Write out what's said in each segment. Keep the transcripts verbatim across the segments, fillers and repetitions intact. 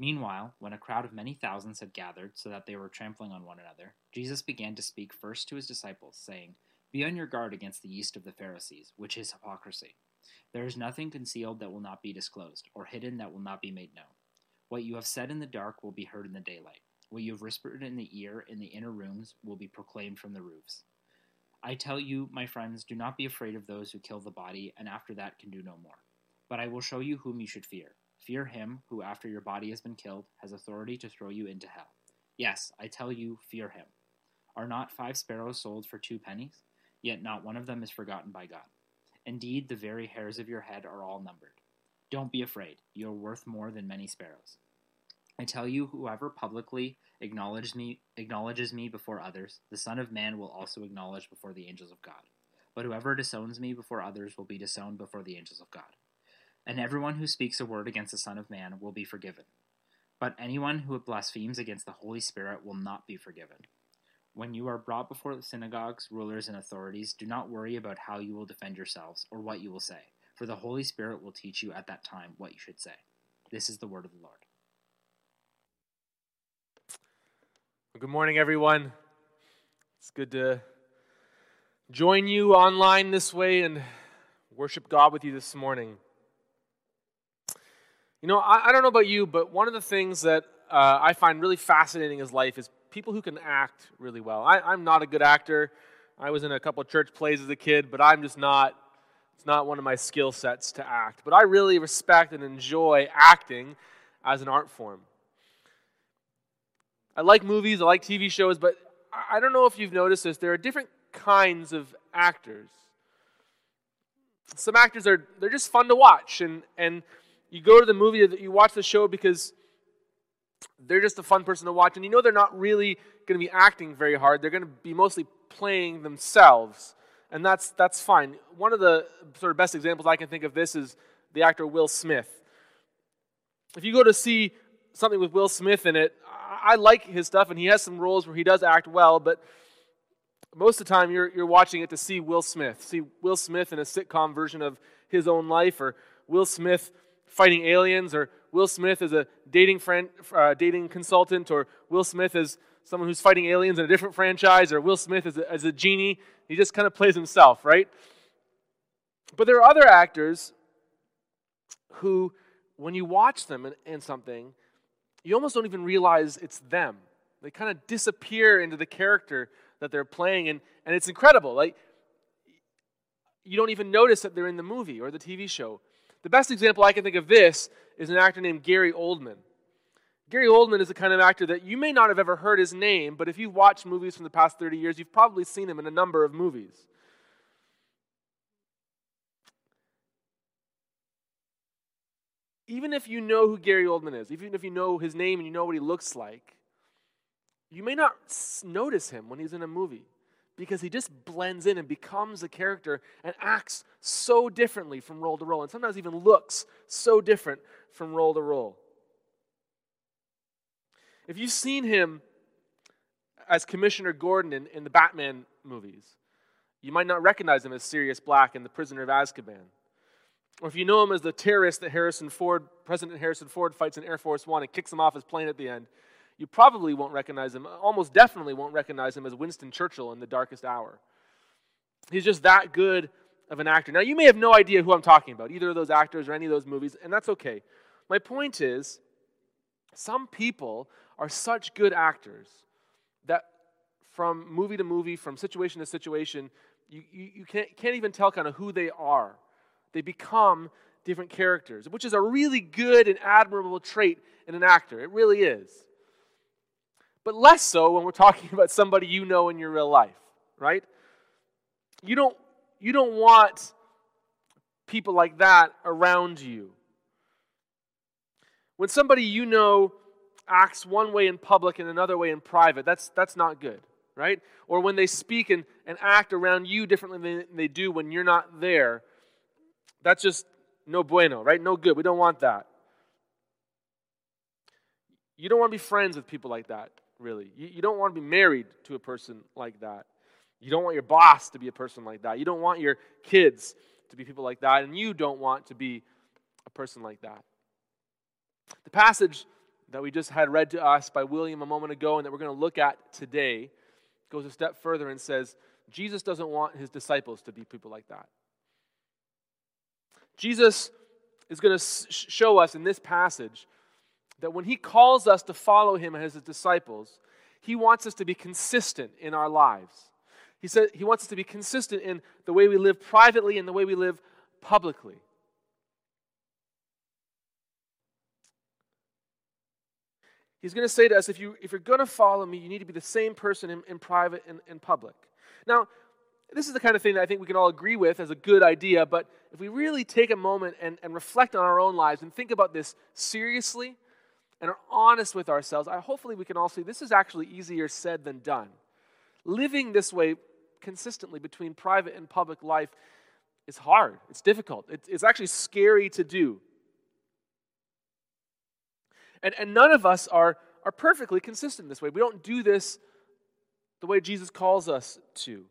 Meanwhile, when a crowd of many thousands had gathered so that they were trampling on one another, Jesus began to speak first to his disciples, saying, "Be on your guard against the yeast of the Pharisees, which is hypocrisy. There is nothing concealed that will not be disclosed, or hidden that will not be made known. What you have said in the dark will be heard in the daylight. What you have whispered in the ear in the inner rooms will be proclaimed from the roofs. I tell you, my friends, do not be afraid of those who kill the body, and after that can do no more. But I will show you whom you should fear. Fear him who, after your body has been killed, has authority to throw you into hell. Yes, I tell you, fear him. Are not five sparrows sold for two pennies? Yet not one of them is forgotten by God. Indeed, the very hairs of your head are all numbered. Don't be afraid. You are worth more than many sparrows. I tell you, whoever publicly acknowledges me, acknowledges me before others, the Son of Man will also acknowledge before the angels of God. But whoever disowns me before others will be disowned before the angels of God. And everyone who speaks a word against the Son of Man will be forgiven. But anyone who blasphemes against the Holy Spirit will not be forgiven. When you are brought before the synagogues, rulers, and authorities, do not worry about how you will defend yourselves or what you will say, for the Holy Spirit will teach you at that time what you should say. This is the word of the Lord." Good morning, everyone. It's good to join you online this way and worship God with you this morning. You know, I, I don't know about you, but one of the things that uh, I find really fascinating in life is people who can act really well. I, I'm not a good actor. I was in a couple of church plays as a kid, but I'm just not, it's not one of my skill sets to act. But I really respect and enjoy acting as an art form. I like movies, I like T V shows, but I don't know if you've noticed this, there are different kinds of actors. Some actors are, they're just fun to watch, and, and you go to the movie, you watch the show because they're just a fun person to watch, and you know they're not really going to be acting very hard. They're going to be mostly playing themselves, and that's that's fine. One of the sort of best examples I can think of this is the actor Will Smith. If you go to see something with Will Smith in it, I like his stuff, and he has some roles where he does act well, but most of the time you're you're watching it to see Will Smith. See Will Smith in a sitcom version of his own life, or Will Smith fighting aliens, or Will Smith as a dating friend, uh, dating consultant, or Will Smith as someone who's fighting aliens in a different franchise, or Will Smith as a, as a genie. He just kind of plays himself, right? But there are other actors who, when you watch them in, in something, you almost don't even realize it's them. They kind of disappear into the character that they're playing, and, and it's incredible. Like, you don't even notice that they're in the movie or the T V show. The best example I can think of this is an actor named Gary Oldman. Gary Oldman is the kind of actor that you may not have ever heard his name, but if you've watched movies from the past thirty years, you've probably seen him in a number of movies. Even if you know who Gary Oldman is, even if you know his name and you know what he looks like, you may not notice him when he's in a movie because he just blends in and becomes a character and acts so differently from role to role, and sometimes even looks so different from role to role. If you've seen him as Commissioner Gordon in, in the Batman movies, you might not recognize him as Sirius Black in The Prisoner of Azkaban. Or if you know him as the terrorist that Harrison Ford, President Harrison Ford fights in Air Force One and kicks him off his plane at the end, you probably won't recognize him, almost definitely won't recognize him as Winston Churchill in The Darkest Hour. He's just that good of an actor. Now, you may have no idea who I'm talking about, either of those actors or any of those movies, and that's okay. My point is, some people are such good actors that from movie to movie, from situation to situation, you, you, you can't, can't even tell kind of who they are. They become different characters, which is a really good and admirable trait in an actor. It really is. But less so when we're talking about somebody you know in your real life, right? You don't, you don't want people like that around you. When somebody you know acts one way in public and another way in private, that's, that's not good, right? Or when they speak and, and act around you differently than they do when you're not there, that's just no bueno, right? No good. We don't want that. You don't want to be friends with people like that, really. You, you don't want to be married to a person like that. You don't want your boss to be a person like that. You don't want your kids to be people like that, and you don't want to be a person like that. The passage that we just had read to us by William a moment ago and that we're going to look at today goes a step further and says Jesus doesn't want his disciples to be people like that. Jesus is going to show us in this passage that when he calls us to follow him as his disciples, he wants us to be consistent in our lives. He said he wants us to be consistent in the way we live privately and the way we live publicly. He's going to say to us, if, you, if you're going to follow me, you need to be the same person in, in private and in public. Now, this is the kind of thing that I think we can all agree with as a good idea, but if we really take a moment and, and reflect on our own lives and think about this seriously and are honest with ourselves, I, hopefully we can all see this is actually easier said than done. Living this way consistently between private and public life is hard. It's difficult. It, it's actually scary to do. And, and none of us are, are perfectly consistent this way. We don't do this the way Jesus calls us to.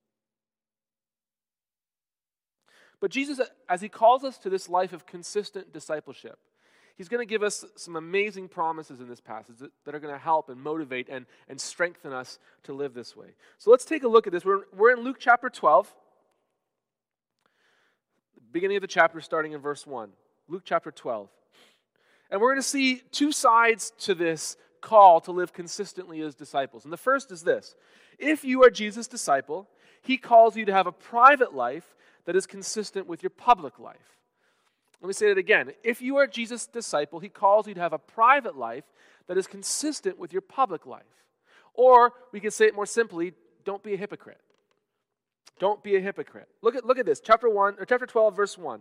But Jesus, as he calls us to this life of consistent discipleship, he's going to give us some amazing promises in this passage that, that are going to help and motivate and, and strengthen us to live this way. So let's take a look at this. We're, we're in Luke chapter twelve, beginning of the chapter starting in verse one. Luke chapter twelve. And we're going to see two sides to this call to live consistently as disciples. And the first is this. If you are Jesus' disciple, he calls you to have a private life that is consistent with your public life. Let me say it again. If you are Jesus' disciple, he calls you to have a private life that is consistent with your public life. Or we can say it more simply, don't be a hypocrite. Don't be a hypocrite. Look at, look at this, chapter one or chapter twelve, verse one.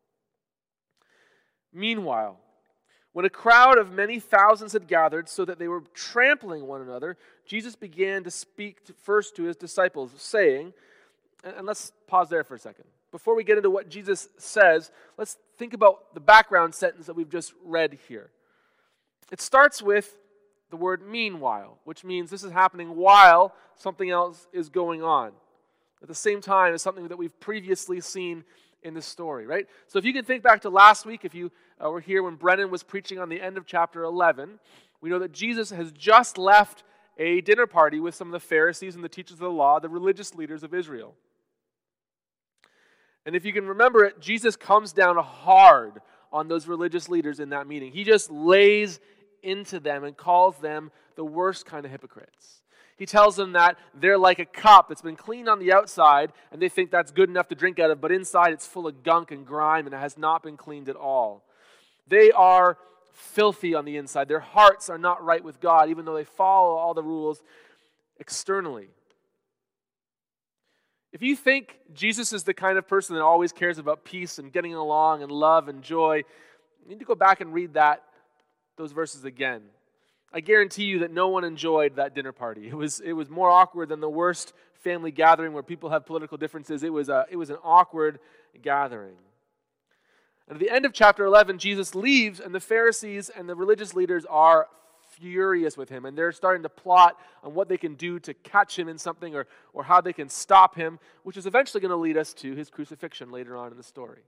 Meanwhile, when a crowd of many thousands had gathered so that they were trampling one another, Jesus began to speak to, first to his disciples, saying, and, and let's pause there for a second. Before we get into what Jesus says, let's think about the background sentence that we've just read here. It starts with the word meanwhile, which means this is happening while something else is going on. At the same time as something that we've previously seen in the story, right? So if you can think back to last week, if you uh, were here when Brennan was preaching on the end of chapter eleven, we know that Jesus has just left a dinner party with some of the Pharisees and the teachers of the law, the religious leaders of Israel. And if you can remember it, Jesus comes down hard on those religious leaders in that meeting. He just lays into them and calls them the worst kind of hypocrites. He tells them that they're like a cup that's been cleaned on the outside, and they think that's good enough to drink out of, but inside it's full of gunk and grime, and it has not been cleaned at all. They are filthy on the inside. Their hearts are not right with God, even though they follow all the rules externally. If you think Jesus is the kind of person that always cares about peace and getting along and love and joy, you need to go back and read that, those verses again. I guarantee you that no one enjoyed that dinner party. It was it was more awkward than the worst family gathering where people have political differences. It was a it was an awkward gathering. And at the end of chapter eleven, Jesus leaves, and the Pharisees and the religious leaders are furious with him, and they're starting to plot on what they can do to catch him in something or, or how they can stop him, which is eventually going to lead us to his crucifixion later on in the story.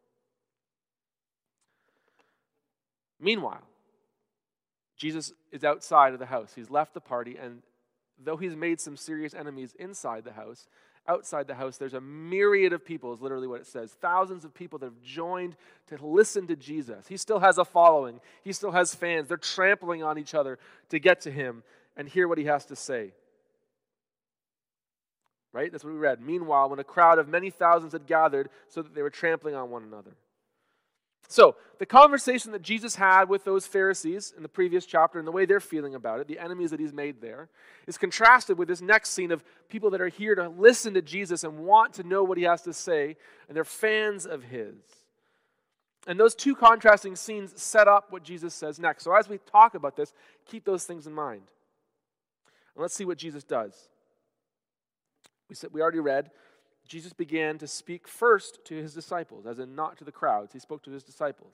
Meanwhile, Jesus is outside of the house. He's left the party, and though he's made some serious enemies inside the house, outside the house, there's a myriad of people, is literally what it says. Thousands of people that have joined to listen to Jesus. He still has a following. He still has fans. They're trampling on each other to get to him and hear what he has to say. Right? That's what we read. Meanwhile, when a crowd of many thousands had gathered so that they were trampling on one another. So, the conversation that Jesus had with those Pharisees in the previous chapter and the way they're feeling about it, the enemies that he's made there, is contrasted with this next scene of people that are here to listen to Jesus and want to know what he has to say, and they're fans of his. And those two contrasting scenes set up what Jesus says next. So as we talk about this, keep those things in mind. And let's see what Jesus does. We said we already read, Jesus began to speak first to his disciples, as in not to the crowds. He spoke to his disciples.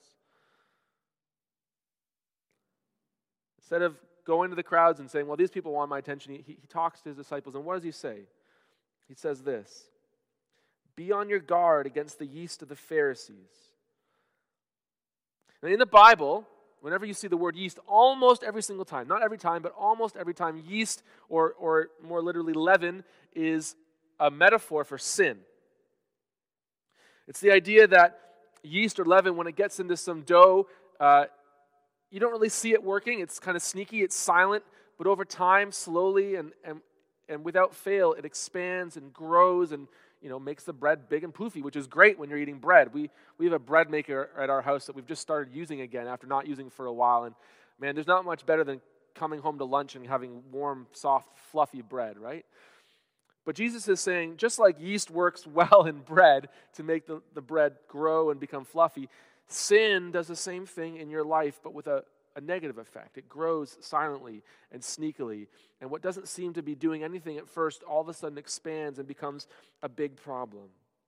Instead of going to the crowds and saying, well, these people want my attention, he, he talks to his disciples. And what does he say? He says this, be on your guard against the yeast of the Pharisees. And in the Bible, whenever you see the word yeast, almost every single time, not every time, but almost every time, yeast, or, or more literally leaven, is a metaphor for sin. It's the idea that yeast or leaven, when it gets into some dough, uh, you don't really see it working. It's kind of sneaky, it's silent, but over time, slowly and, and, and without fail, it expands and grows and, you know, makes the bread big and poofy, which is great when you're eating bread. We we have a bread maker at our house that we've just started using again after not using for a while. And man, there's not much better than coming home to lunch and having warm, soft, fluffy bread, right? But Jesus is saying, just like yeast works well in bread to make the, the bread grow and become fluffy, sin does the same thing in your life, but with a, a negative effect. It grows silently and sneakily, and what doesn't seem to be doing anything at first all of a sudden expands and becomes a big problem.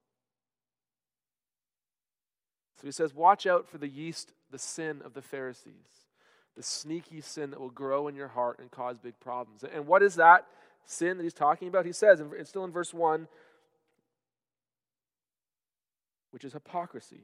So he says, watch out for the yeast, the sin of the Pharisees, the sneaky sin that will grow in your heart and cause big problems. And what is that sin that he's talking about? He says, and it's still in verse one, which is hypocrisy.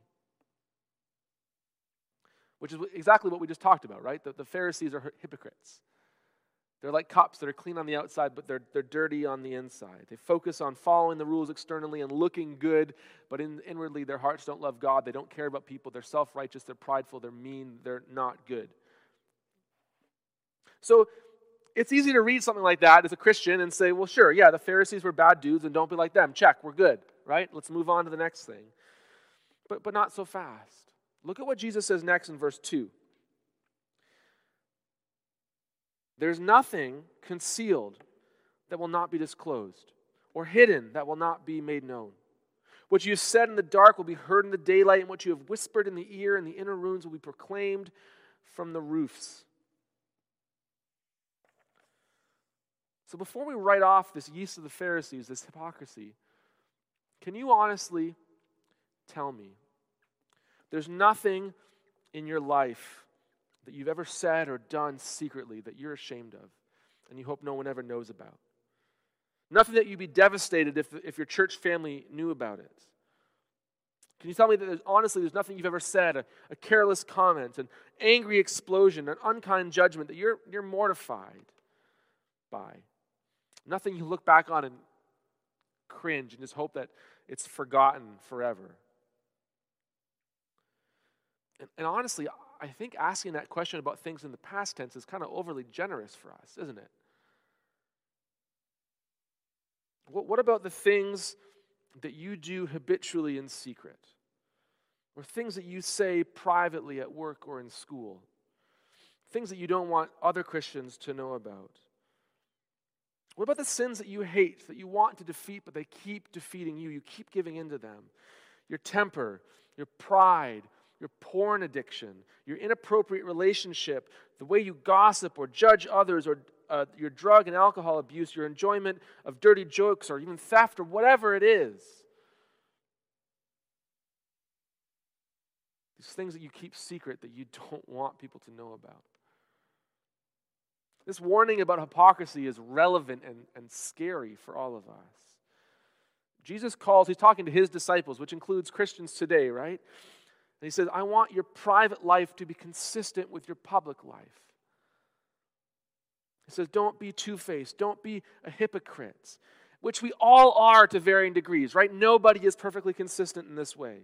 Which is exactly what we just talked about, right? The, the Pharisees are hypocrites. They're like cups that are clean on the outside, but they're, they're dirty on the inside. They focus on following the rules externally and looking good, but in, inwardly their hearts don't love God. They don't care about people. They're self-righteous. They're prideful. They're mean. They're not good. So it's easy to read something like that as a Christian and say, well, sure, yeah, the Pharisees were bad dudes and don't be like them. Check, we're good, right? Let's move on to the next thing. But, but not so fast. Look at what Jesus says next in verse two. There's nothing concealed that will not be disclosed, or hidden that will not be made known. What you have said in the dark will be heard in the daylight, and what you have whispered in the ear in the inner rooms will be proclaimed from the roofs. So before we write off this yeast of the Pharisees, this hypocrisy, can you honestly tell me, there's nothing in your life that you've ever said or done secretly that you're ashamed of and you hope no one ever knows about? Nothing that you'd be devastated if, if your church family knew about it? Can you tell me that there's, honestly there's nothing you've ever said, a, a careless comment, an angry explosion, an unkind judgment that you're, you're mortified by? Nothing you look back on and cringe and just hope that it's forgotten forever? And, and honestly, I think asking that question about things in the past tense is kind of overly generous for us, isn't it? What, what about the things that you do habitually in secret? Or things that you say privately at work or in school? Things that you don't want other Christians to know about? What about the sins that you hate, that you want to defeat, but they keep defeating you? You keep giving in to them. Your temper, your pride, your porn addiction, your inappropriate relationship, the way you gossip or judge others, or uh, your drug and alcohol abuse, your enjoyment of dirty jokes, or even theft, or whatever it is. These things that you keep secret that you don't want people to know about. This warning about hypocrisy is relevant and, and scary for all of us. Jesus calls, he's talking to his disciples, which includes Christians today, right? And he says, I want your private life to be consistent with your public life. He says, don't be two-faced. Don't be a hypocrite, which we all are to varying degrees, right? Nobody is perfectly consistent in this way.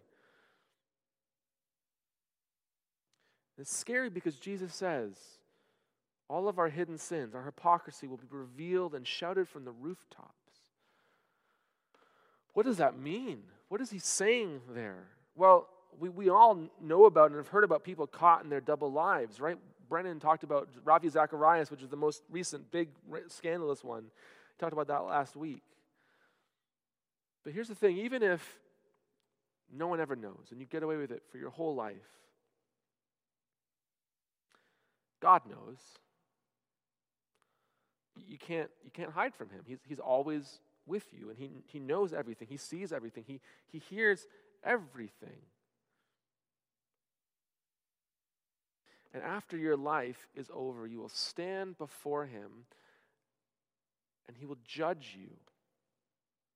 It's scary because Jesus says, all of our hidden sins, our hypocrisy will be revealed and shouted from the rooftops. What does that mean? What is he saying there? Well, we, we all know about and have heard about people caught in their double lives, right? Brennan talked about Ravi Zacharias, which is the most recent, big, scandalous one. He talked about that last week. But here's the thing, even if no one ever knows and you get away with it for your whole life, God knows. You can't, you can't hide from him. He's, he's always with you, and he, he knows everything. He sees everything. He, he hears everything. And after your life is over, you will stand before him, and he will judge you.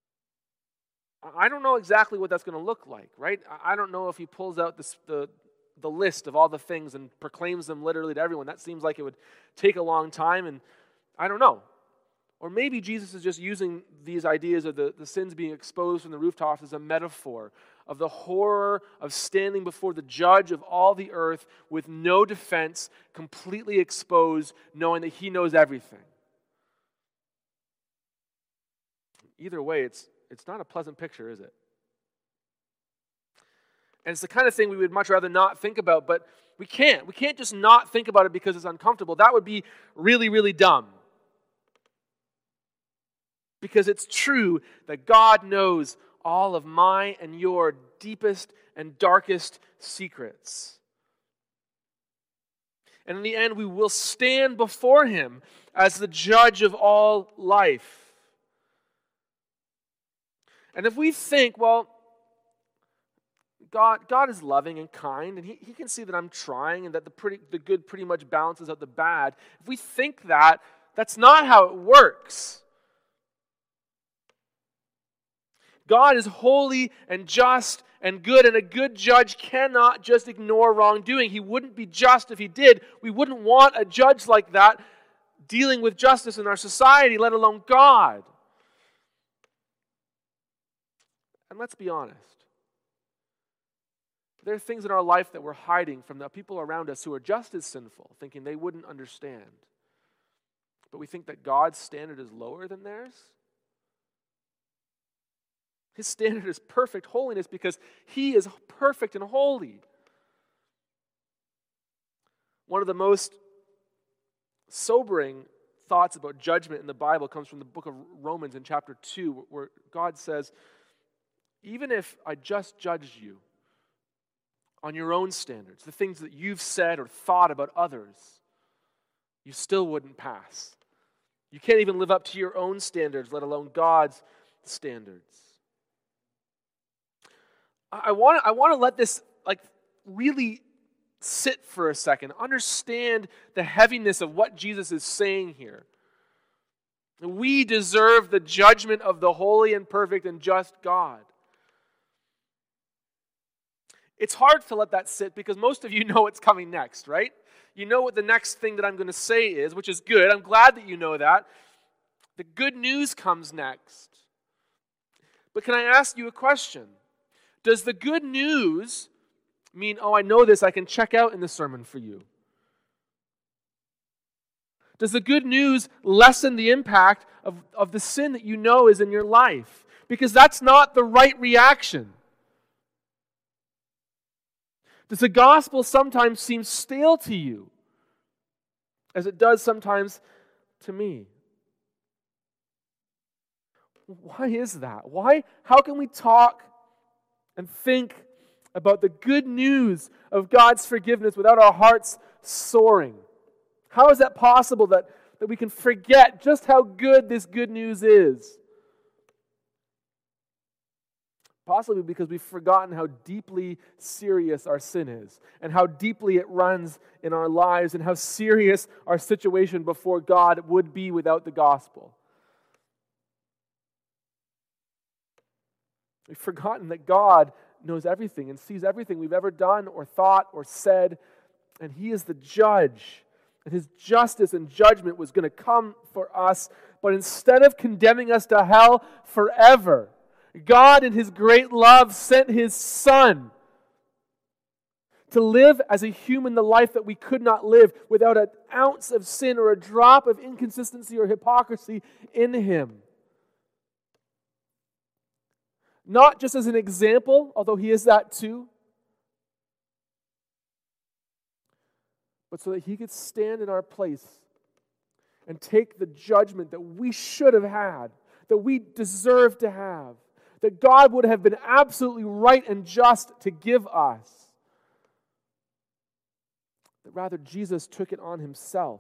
I don't know exactly what that's going to look like, right? I don't know if he pulls out the, the, the list of all the things and proclaims them literally to everyone. That seems like it would take a long time, and I don't know. Or maybe Jesus is just using these ideas of the, the sins being exposed from the rooftops as a metaphor of the horror of standing before the judge of all the earth with no defense, completely exposed, knowing that he knows everything. Either way, it's it's not a pleasant picture, is it? And it's the kind of thing we would much rather not think about, but we can't. We can't just not think about it because it's uncomfortable. That would be really, really dumb. Because it's true that God knows all of my and your deepest and darkest secrets. And in the end, we will stand before Him as the judge of all life. And if we think, well, God, God is loving and kind, and he, he can see that I'm trying and that the, pretty, the good pretty much balances out the bad. If we think that, that's not how it works. God is holy and just and good, and a good judge cannot just ignore wrongdoing. He wouldn't be just if he did. We wouldn't want a judge like that dealing with justice in our society, let alone God. And let's be honest. There are things in our life that we're hiding from the people around us who are just as sinful, thinking they wouldn't understand. But we think that God's standard is lower than theirs. His standard is perfect holiness because He is perfect and holy. One of the most sobering thoughts about judgment in the Bible comes from the book of Romans in chapter two, where God says, even if I just judged you on your own standards, the things that you've said or thought about others, you still wouldn't pass. You can't even live up to your own standards, let alone God's standards. I want to I want to let this like really sit for a second. Understand the heaviness of what Jesus is saying here. We deserve the judgment of the holy and perfect and just God. It's hard to let that sit because most of you know what's coming next, right? You know what the next thing that I'm going to say is, which is good. I'm glad that you know that. The good news comes next. But can I ask you a question? Does the good news mean, oh, I know this, I can check out in the sermon for you? Does the good news lessen the impact of, of the sin that you know is in your life? Because that's not the right reaction. Does the gospel sometimes seem stale to you, as it does sometimes to me? Why is that? Why? How can we talk and think about the good news of God's forgiveness without our hearts soaring? How is that possible that, that we can forget just how good this good news is? Possibly because we've forgotten how deeply serious our sin is and how deeply it runs in our lives and how serious our situation before God would be without the gospel. We've forgotten that God knows everything and sees everything we've ever done or thought or said, and He is the judge. And His justice and judgment was going to come for us, but instead of condemning us to hell forever, God in His great love sent His Son to live as a human the life that we could not live without an ounce of sin or a drop of inconsistency or hypocrisy in Him. Not just as an example, although He is that too, but so that He could stand in our place and take the judgment that we should have had, that we deserve to have, that God would have been absolutely right and just to give us. That rather Jesus took it on Himself.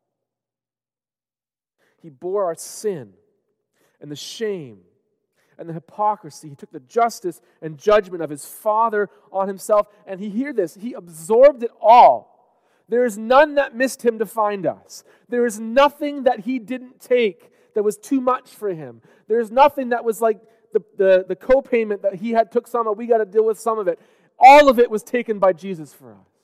He bore our sin and the shame and the hypocrisy. He took the justice and judgment of His Father on Himself. And He, hear this, He absorbed it all. There is none that missed Him to find us. There is nothing that He didn't take that was too much for Him. There is nothing that was like the, the, the co-payment that He had took some of, we got to deal with some of it. all of it was taken by Jesus for us.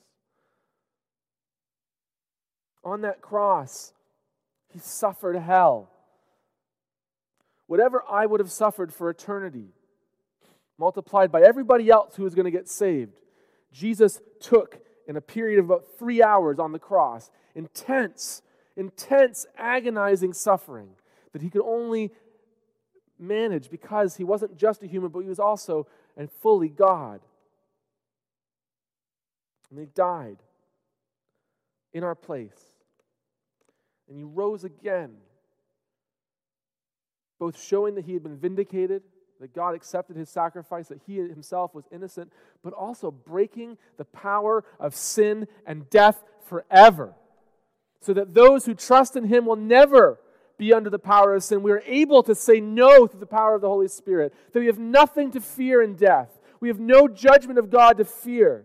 On that cross, he suffered hell. Whatever I would have suffered for eternity, multiplied by everybody else who was going to get saved, Jesus took in a period of about three hours on the cross. Intense, intense, agonizing suffering that he could only manage because he wasn't just a human, but he was also and fully God. And he died in our place. And he rose again, both showing that he had been vindicated, that God accepted his sacrifice, that he himself was innocent, but also breaking the power of sin and death forever, so that those who trust in him will never be under the power of sin. We are able to say no through the power of the Holy Spirit, that we have nothing to fear in death. We have no judgment of God to fear.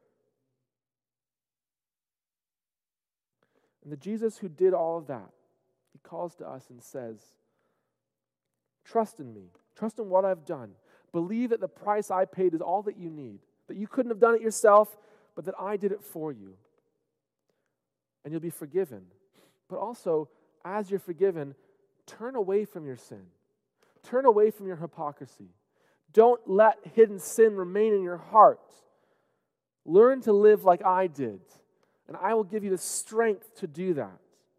And the Jesus who did all of that, he calls to us and says, trust in me. Trust in what I've done. Believe that the price I paid is all that you need. That you couldn't have done it yourself, but that I did it for you. And you'll be forgiven. But also, as you're forgiven, turn away from your sin. Turn away from your hypocrisy. Don't let hidden sin remain in your heart. Learn to live like I did. And I will give you the strength to do that.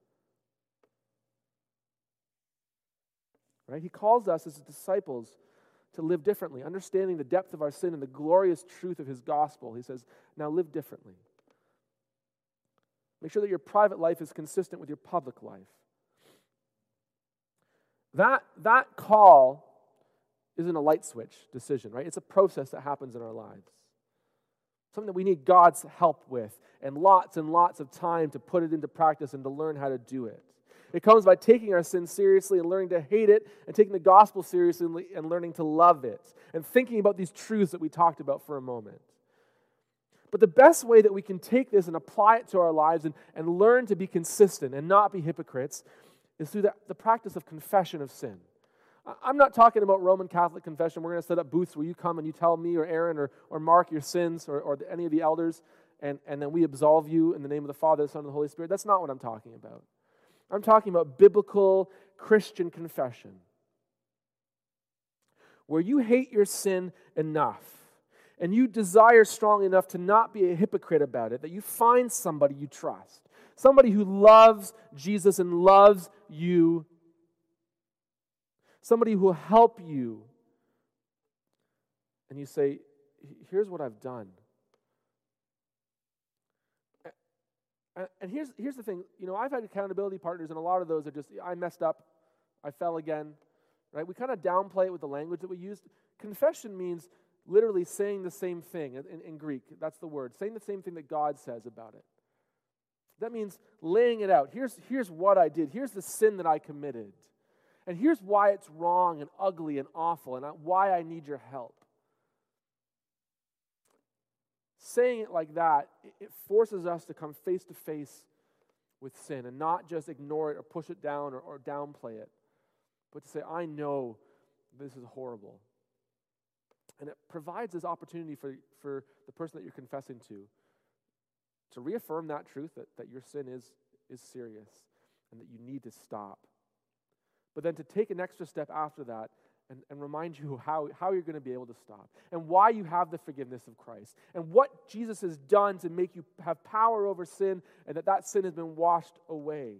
Right? He calls us as his disciples to live differently, understanding the depth of our sin and the glorious truth of his gospel. He says, now live differently. Make sure that your private life is consistent with your public life. That, that call isn't a light switch decision, right? It's a process that happens in our lives. Something that we need God's help with and lots and lots of time to put it into practice and to learn how to do it. It comes by taking our sin seriously and learning to hate it, and taking the gospel seriously and learning to love it, and thinking about these truths that we talked about for a moment. But the best way that we can take this and apply it to our lives and, and learn to be consistent and not be hypocrites is through the, the practice of confession of sin. I'm not talking about Roman Catholic confession. We're going to set up booths where you come and you tell me or Aaron or, or Mark your sins or, or any of the elders, and, and then we absolve you in the name of the Father, the Son, and the Holy Spirit. That's not what I'm talking about. I'm talking about biblical Christian confession, where you hate your sin enough and you desire strongly enough to not be a hypocrite about it, that you find somebody you trust, somebody who loves Jesus and loves you, somebody who will help you, and you say, here's what I've done. And here's here's the thing, you know, I've had accountability partners, and a lot of those are just, I messed up, I fell again, right? We kind of downplay it with the language that we use. Confession means literally saying the same thing in, in Greek. That's the word. Saying the same thing that God says about it. That means laying it out. Here's, here's what I did. Here's the sin that I committed. And here's why it's wrong and ugly and awful and why I need your help. Saying it like that, it forces us to come face to face with sin and not just ignore it or push it down or, or downplay it, but to say, I know this is horrible. And it provides this opportunity for, for the person that you're confessing to to reaffirm that truth, that, that your sin is, is serious and that you need to stop. But then to take an extra step after that and, and remind you how, how you're going to be able to stop and why you have the forgiveness of Christ and what Jesus has done to make you have power over sin and that that sin has been washed away.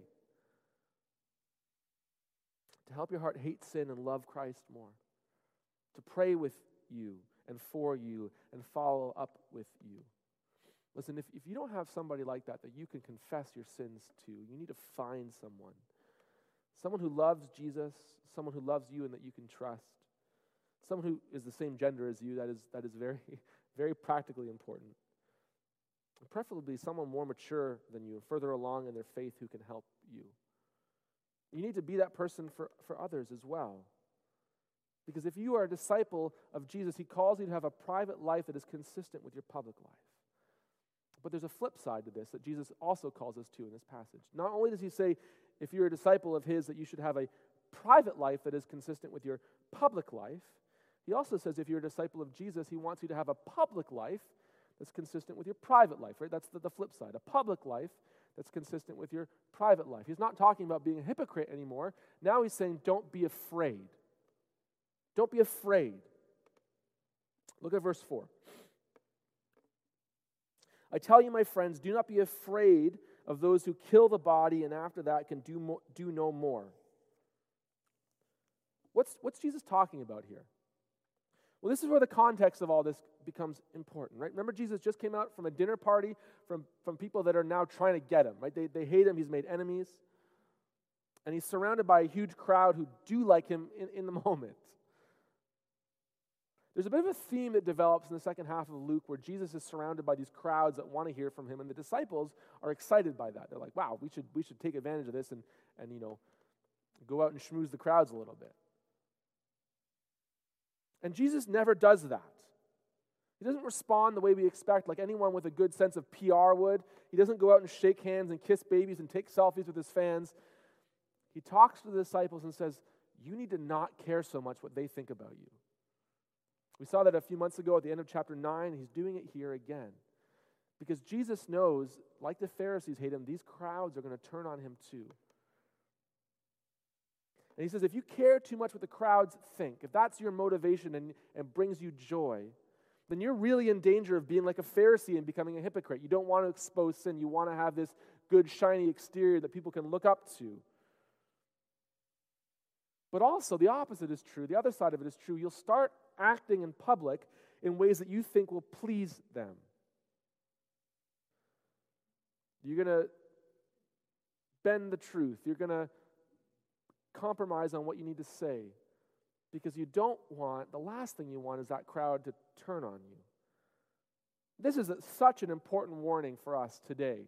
To help your heart hate sin and love Christ more. To pray with you and for you and follow up with you. Listen, if, if you don't have somebody like that that you can confess your sins to, you need to find someone. Someone who loves Jesus, someone who loves you and that you can trust. Someone who is the same gender as you, that is that is very, very practically important. And preferably someone more mature than you, further along in their faith who can help you. You need to be that person for, for others as well. Because if you are a disciple of Jesus, he calls you to have a private life that is consistent with your public life. But there's a flip side to this that Jesus also calls us to in this passage. Not only does he say, if you're a disciple of his, that you should have a private life that is consistent with your public life, He also says if you're a disciple of Jesus, he wants you to have a public life that's consistent with your private life, right? That's the, the flip side. A public life that's consistent with your private life. He's not talking about being a hypocrite anymore. Now he's saying don't be afraid. Don't be afraid. Look at verse four. I tell you, my friends, do not be afraid of those who kill the body and after that can do, mo- do no more. What's, what's Jesus talking about here? Well, this is where the context of all this becomes important, right? Remember, Jesus just came out from a dinner party from, from people that are now trying to get him, right? They, they hate him. He's made enemies. And he's surrounded by a huge crowd who do like him in, in the moment. There's a bit of a theme that develops in the second half of Luke where Jesus is surrounded by these crowds that want to hear from him, and the disciples are excited by that. They're like, wow, we should we should take advantage of this and, and you know, go out and schmooze the crowds a little bit. And Jesus never does that. He doesn't respond the way we expect, like anyone with a good sense of P R would. He doesn't go out and shake hands and kiss babies and take selfies with his fans. He talks to the disciples and says, you need to not care so much what they think about you. We saw that a few months ago at the end of chapter nine. He's doing it here again. Because Jesus knows, like the Pharisees hate him, these crowds are going to turn on him too. And he says, if you care too much what the crowds think, if that's your motivation and, and brings you joy, then you're really in danger of being like a Pharisee and becoming a hypocrite. You don't want to expose sin. You want to have this good, shiny exterior that people can look up to. But also, the opposite is true. The other side of it is true. You'll start acting in public in ways that you think will please them. You're going to bend the truth. You're going to compromise on what you need to say because you don't want, the last thing you want is that crowd to turn on you. This is a, such an important warning for us today.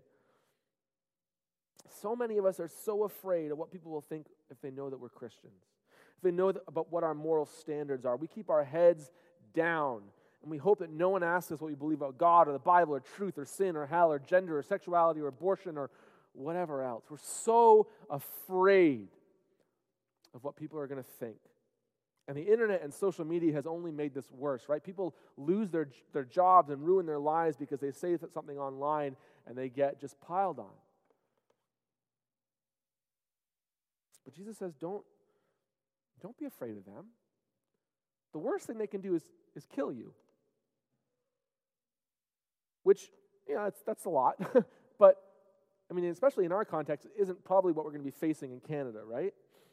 So many of us are so afraid of what people will think if they know that we're Christians. If they know that, about what our moral standards are. We keep our heads down and we hope that no one asks us what we believe about God or the Bible or truth or sin or hell or gender or sexuality or abortion or whatever else. We're so afraid of what people are going to think. And the internet and social media has only made this worse, right? People lose their, their jobs and ruin their lives because they say something online and they get just piled on. But Jesus says, don't, don't be afraid of them. The worst thing they can do is, is kill you. Which, yeah, that's, that's a lot. But, I mean, especially in our context, it isn't probably what we're going to be facing in Canada, right?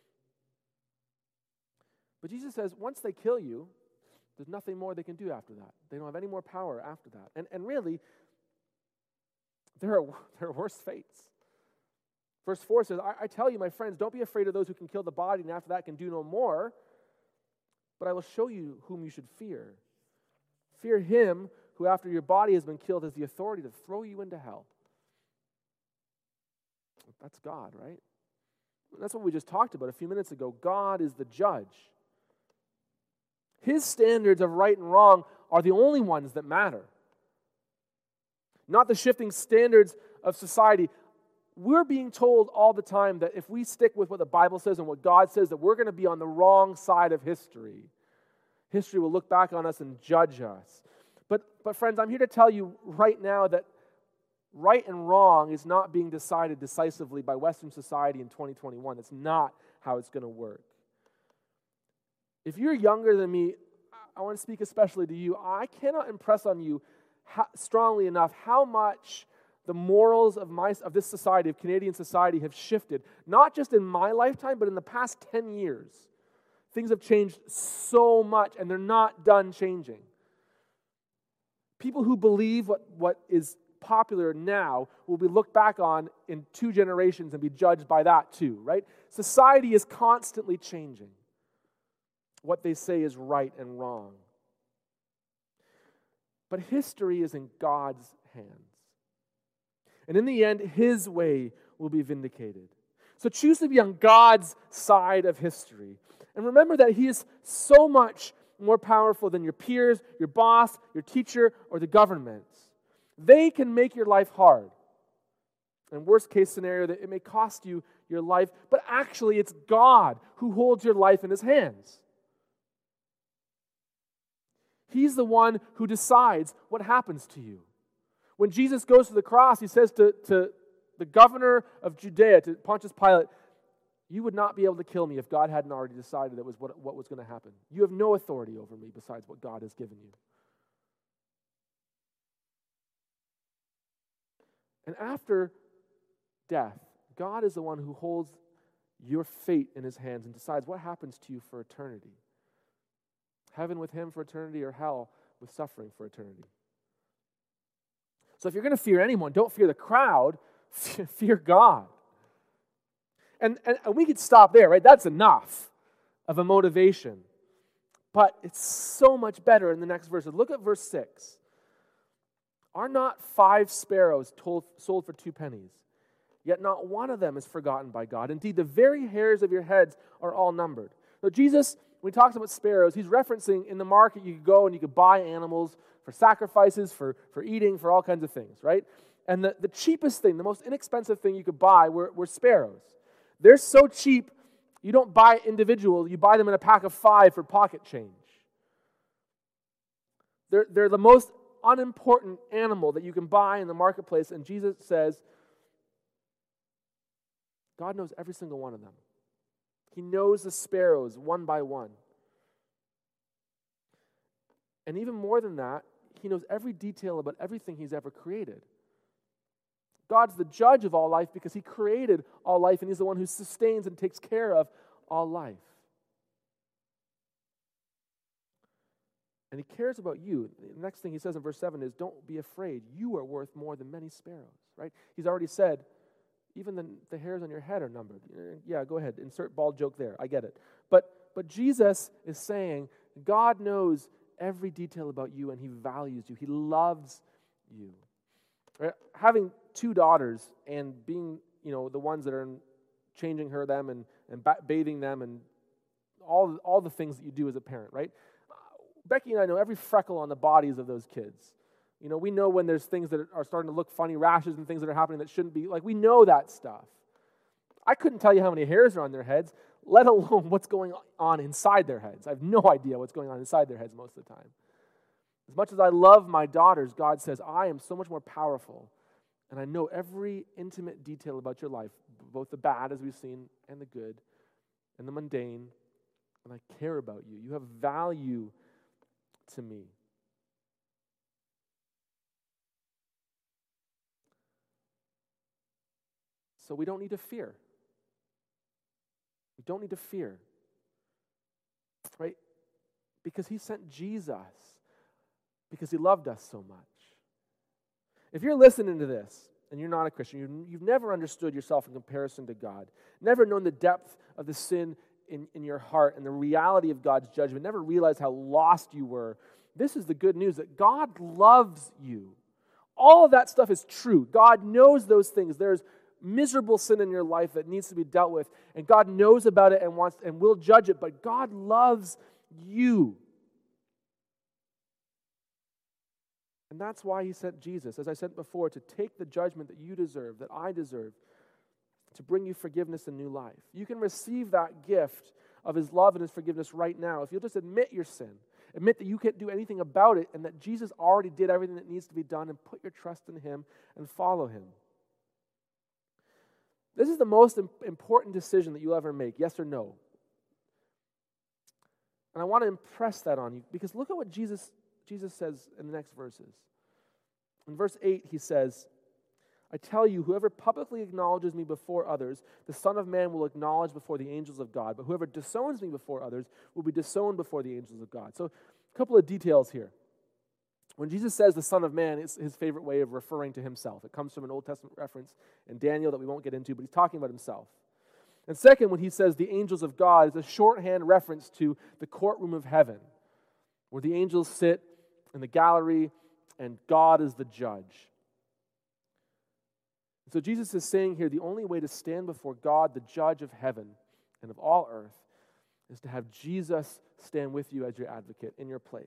But Jesus says, once they kill you, there's nothing more they can do after that. They don't have any more power after that. And, and really, there are, there are worse fates. Verse four says, I, I tell you, my friends, don't be afraid of those who can kill the body and after that can do no more, but I will show you whom you should fear. Fear him who after your body has been killed has the authority to throw you into hell. That's God, right? That's what we just talked about a few minutes ago. God is the judge. His standards of right and wrong are the only ones that matter. Not the shifting standards of society. We're being told all the time that if we stick with what the Bible says and what God says, that we're going to be on the wrong side of history. History will look back on us and judge us. But, but friends, I'm here to tell you right now that right and wrong is not being decided decisively by Western society in twenty twenty-one. It's not how it's going to work. If you're younger than me, I want to speak especially to you. I cannot impress on you how, strongly enough how much the morals of my of this society, of Canadian society, have shifted. Not just in my lifetime, but in the past ten years. Things have changed so much, and they're not done changing. People who believe what, what is popular now will be looked back on in two generations and be judged by that too, right? Society is constantly changing what they say is right and wrong. But history is in God's hands. And in the end, His way will be vindicated. So choose to be on God's side of history. And remember that He is so much more powerful than your peers, your boss, your teacher, or the government. They can make your life hard. And worst case scenario, that it may cost you your life, but actually it's God who holds your life in His hands. He's the one who decides what happens to you. When Jesus goes to the cross, he says to, to the governor of Judea, to Pontius Pilate, you would not be able to kill me if God hadn't already decided that was what, what was going to happen. You have no authority over me besides what God has given you. And after death, God is the one who holds your fate in his hands and decides what happens to you for eternity. Heaven with him for eternity, or hell with suffering for eternity. So if you're going to fear anyone, don't fear the crowd, fear God. And, and, and we could stop there, right? That's enough of a motivation. But it's so much better in the next verse. Look at verse six. Are not five sparrows told, sold for two pennies? Yet not one of them is forgotten by God. Indeed, the very hairs of your heads are all numbered. So Jesus, when he talks about sparrows, he's referencing in the market you could go and you could buy animals for sacrifices, for, for eating, for all kinds of things, right? And the, the cheapest thing, the most inexpensive thing you could buy were, were sparrows. They're so cheap, you don't buy individual, you buy them in a pack of five for pocket change. They're, they're the most unimportant animal that you can buy in the marketplace, and Jesus says, God knows every single one of them. He knows the sparrows one by one. And even more than that, he knows every detail about everything he's ever created. God's the judge of all life because he created all life, and he's the one who sustains and takes care of all life. And he cares about you. The next thing he says in verse seven is, don't be afraid. You are worth more than many sparrows, right? He's already said, even the, the hairs on your head are numbered. Yeah, go ahead. Insert bald joke there. I get it. But, but Jesus is saying, God knows every detail about you, and he values you. He loves you. Right? Having two daughters and being, you know, the ones that are changing her them and, and bathing them and all, all the things that you do as a parent, right? Becky and I know every freckle on the bodies of those kids. You know, we know when there's things that are starting to look funny, rashes and things that are happening that shouldn't be. Like, we know that stuff. I couldn't tell you how many hairs are on their heads, let alone what's going on inside their heads. I have no idea what's going on inside their heads most of the time. As much as I love my daughters, God says, I am so much more powerful, and I know every intimate detail about your life, both the bad, as we've seen, and the good, and the mundane, and I care about you. You have value to me. So we don't need to fear. We don't need to fear. Right? Because he sent Jesus. Because he loved us so much. If you're listening to this and you're not a Christian, you've, you've never understood yourself in comparison to God, never known the depth of the sin in, in your heart and the reality of God's judgment, never realized how lost you were, this is the good news, that God loves you. All of that stuff is true. God knows those things. There's miserable sin in your life that needs to be dealt with, and God knows about it and wants and will judge it, but God loves you. And that's why he sent Jesus, as I said before, to take the judgment that you deserve, that I deserve, to bring you forgiveness and new life. You can receive that gift of his love and his forgiveness right now if you'll just admit your sin. Admit that you can't do anything about it and that Jesus already did everything that needs to be done, and put your trust in him and follow him. This is the most important decision that you'll ever make, yes or no. And I want to impress that on you, because look at what Jesus, Jesus says in the next verses. In verse eight, he says, I tell you, whoever publicly acknowledges me before others, the Son of Man will acknowledge before the angels of God. But whoever disowns me before others will be disowned before the angels of God. So a couple of details here. When Jesus says the Son of Man, it's his favorite way of referring to himself. It comes from an Old Testament reference in Daniel that we won't get into, but he's talking about himself. And second, when he says the angels of God, it's a shorthand reference to the courtroom of heaven, where the angels sit in the gallery and God is the judge. So Jesus is saying here, the only way to stand before God, the judge of heaven and of all earth, is to have Jesus stand with you as your advocate in your place.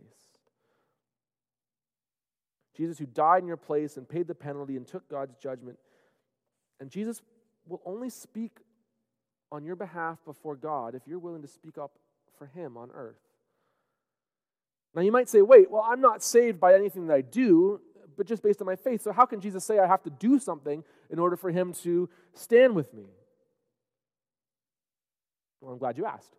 Jesus, who died in your place and paid the penalty and took God's judgment. And Jesus will only speak on your behalf before God if you're willing to speak up for him on earth. Now you might say, wait, well, I'm not saved by anything that I do, but just based on my faith. So how can Jesus say I have to do something in order for him to stand with me? Well, I'm glad you asked.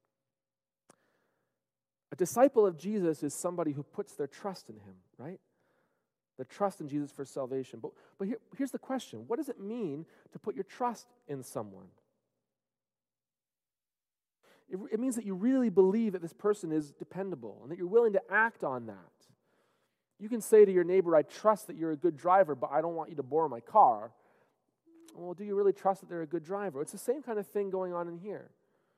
A disciple of Jesus is somebody who puts their trust in him, right? Their trust in Jesus for salvation. But, but here, here's the question. What does it mean to put your trust in someone? It, it means that you really believe that this person is dependable and that you're willing to act on that. You can say to your neighbor, I trust that you're a good driver, but I don't want you to borrow my car. Well, do you really trust that they're a good driver? It's the same kind of thing going on in here.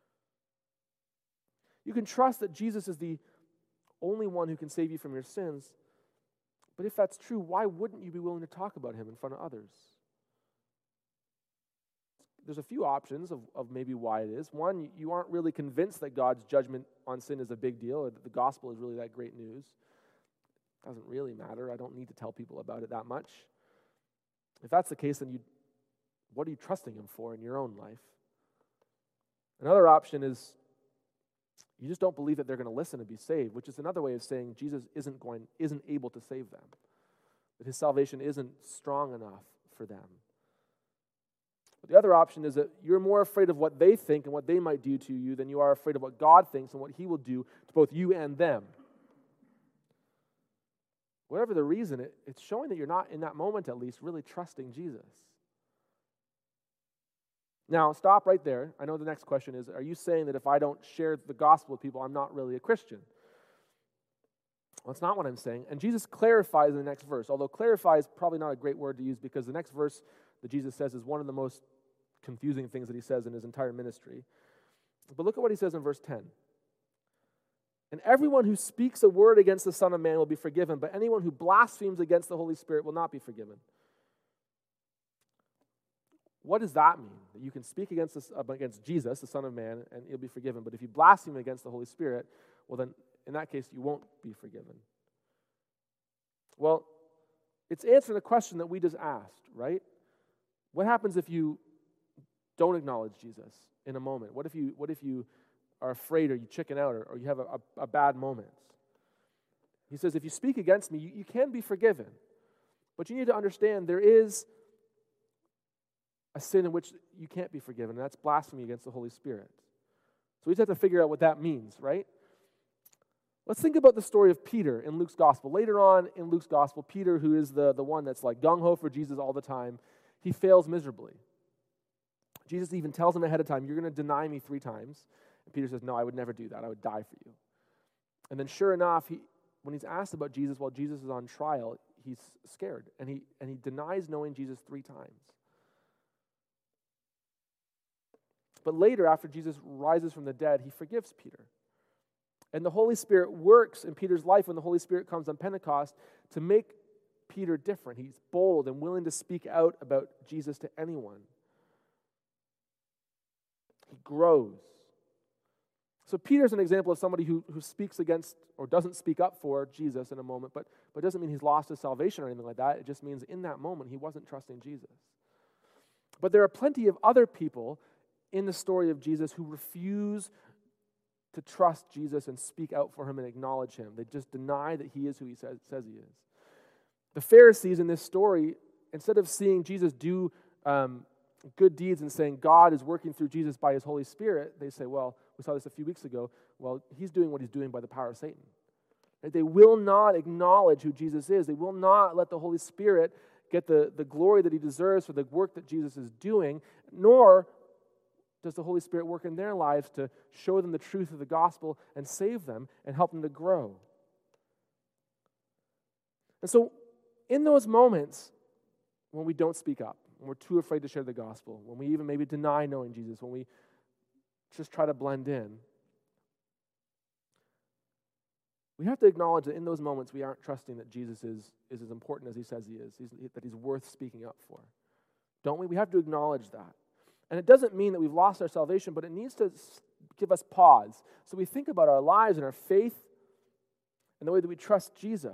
You can trust that Jesus is the only one who can save you from your sins, but if that's true, why wouldn't you be willing to talk about him in front of others? There's a few options of, of maybe why it is. One, you aren't really convinced that God's judgment on sin is a big deal, or that the gospel is really that great news. It doesn't really matter. I don't need to tell people about it that much. If that's the case, then you, what are you trusting him for in your own life? Another option is you just don't believe that they're going to listen and be saved, which is another way of saying Jesus isn't going, isn't able to save them, that his salvation isn't strong enough for them. But the other option is that you're more afraid of what they think and what they might do to you than you are afraid of what God thinks and what he will do to both you and them. Whatever the reason, it, it's showing that you're not, in that moment at least, really trusting Jesus. Now, stop right there. I know the next question is, are you saying that if I don't share the gospel with people, I'm not really a Christian? Well, that's not what I'm saying. And Jesus clarifies in the next verse, although clarify is probably not a great word to use because the next verse that Jesus says is one of the most confusing things that he says in his entire ministry. But look at what he says in verse ten. And everyone who speaks a word against the Son of Man will be forgiven, but anyone who blasphemes against the Holy Spirit will not be forgiven. What does that mean? That you can speak against this, against Jesus, the Son of Man, and you'll be forgiven. But if you blaspheme against the Holy Spirit, well then, in that case, you won't be forgiven. Well, it's answering the question that we just asked, right? What happens if you don't acknowledge Jesus in a moment? What if you, what if you are afraid or you chicken out or, or you have a, a, a bad moment? He says, if you speak against me, you, you can be forgiven. But you need to understand there is a sin in which you can't be forgiven, and that's blasphemy against the Holy Spirit. So we just have to figure out what that means, right? Let's think about the story of Peter in Luke's gospel. Later on in Luke's gospel, Peter, who is the, the one that's like gung-ho for Jesus all the time, he fails miserably. Jesus even tells him ahead of time, you're going to deny me three times. And Peter says, no, I would never do that. I would die for you. And then sure enough, he, when he's asked about Jesus while Jesus is on trial, he's scared, and he, and he denies knowing Jesus three times. But later, after Jesus rises from the dead, he forgives Peter. And the Holy Spirit works in Peter's life when the Holy Spirit comes on Pentecost to make Peter different. He's bold and willing to speak out about Jesus to anyone. He grows. So Peter's an example of somebody who, who speaks against or doesn't speak up for Jesus in a moment, but, but it doesn't mean he's lost his salvation or anything like that. It just means in that moment he wasn't trusting Jesus. But there are plenty of other people in the story of Jesus who refuse to trust Jesus and speak out for him and acknowledge him. They just deny that he is who he says, says he is. The Pharisees in this story, instead of seeing Jesus do um, good deeds and saying God is working through Jesus by his Holy Spirit, they say, well, we saw this a few weeks ago, well, he's doing what he's doing by the power of Satan. Right? They will not acknowledge who Jesus is. They will not let the Holy Spirit get the, the glory that he deserves for the work that Jesus is doing, nor does the Holy Spirit work in their lives to show them the truth of the gospel and save them and help them to grow. And so, in those moments when we don't speak up, when we're too afraid to share the gospel, when we even maybe deny knowing Jesus, when we just try to blend in, we have to acknowledge that in those moments we aren't trusting that Jesus is, is as important as he says he is, he's, that he's worth speaking up for. Don't we? We have to acknowledge that. And it doesn't mean that we've lost our salvation, but it needs to give us pause. So we think about our lives and our faith and the way that we trust Jesus.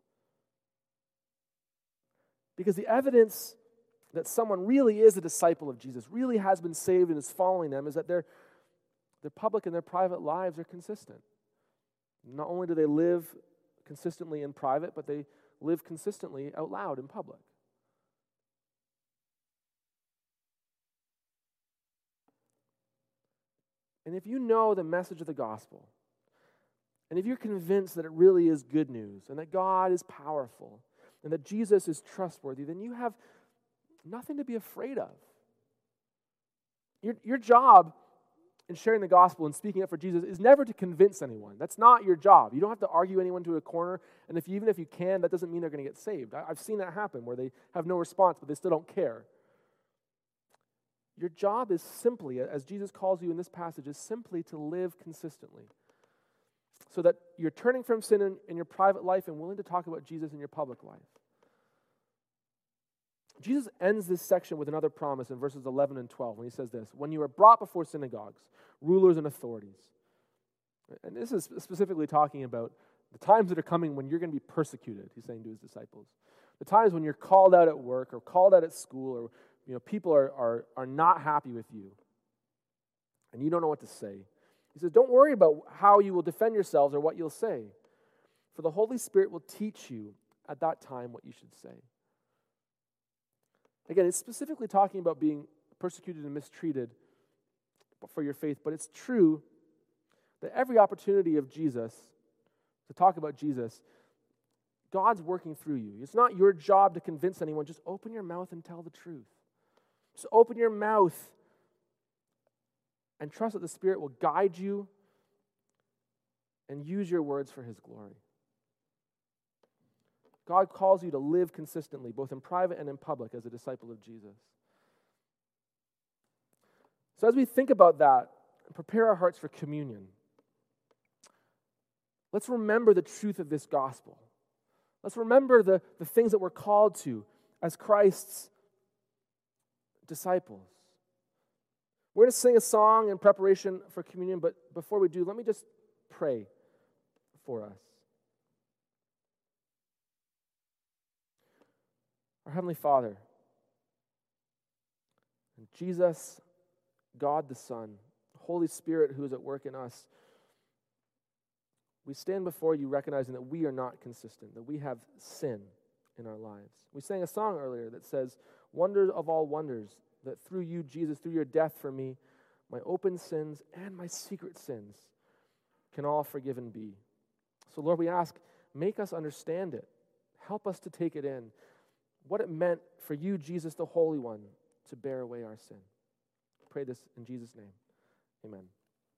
Because the evidence that someone really is a disciple of Jesus, really has been saved and is following them, is that their, their public and their private lives are consistent. Not only do they live consistently in private, but they live consistently out loud in public. And if you know the message of the gospel, and if you're convinced that it really is good news, and that God is powerful, and that Jesus is trustworthy, then you have nothing to be afraid of. Your, your job in sharing the gospel and speaking up for Jesus is never to convince anyone. That's not your job. You don't have to argue anyone to a corner, and if you, even if you can, that doesn't mean they're going to get saved. I, I've seen that happen where they have no response, but they still don't care. Your job is simply, as Jesus calls you in this passage, is simply to live consistently, so that you're turning from sin in, in your private life and willing to talk about Jesus in your public life. Jesus ends this section with another promise in verses eleven and twelve when he says this: when you are brought before synagogues, rulers and authorities. And this is specifically talking about the times that are coming when you're going to be persecuted, he's saying to his disciples. The times when you're called out at work or called out at school, or you know, people are, are, are not happy with you and you don't know what to say. He says, don't worry about how you will defend yourselves or what you'll say, for the Holy Spirit will teach you at that time what you should say. Again, it's specifically talking about being persecuted and mistreated for your faith, but it's true that every opportunity of Jesus, to talk about Jesus, God's working through you. It's not your job to convince anyone. Just open your mouth and tell the truth. Just open your mouth and trust that the Spirit will guide you and use your words for His glory. God calls you to live consistently, both in private and in public, as a disciple of Jesus. So as we think about that and prepare our hearts for communion, let's remember the truth of this gospel. Let's remember the, the things that we're called to as Christ's disciples. We're going to sing a song in preparation for communion, but before we do, let me just pray for us. Our Heavenly Father, Jesus, God the Son, Holy Spirit who is at work in us, we stand before you recognizing that we are not consistent, that we have sin in our lives. We sang a song earlier that says, wonder of all wonders, that through you, Jesus, through your death for me, my open sins and my secret sins can all forgiven be. So Lord, we ask, make us understand it. Help us to take it in. What it meant for you, Jesus, the Holy One, to bear away our sin. I pray this in Jesus' name. Amen.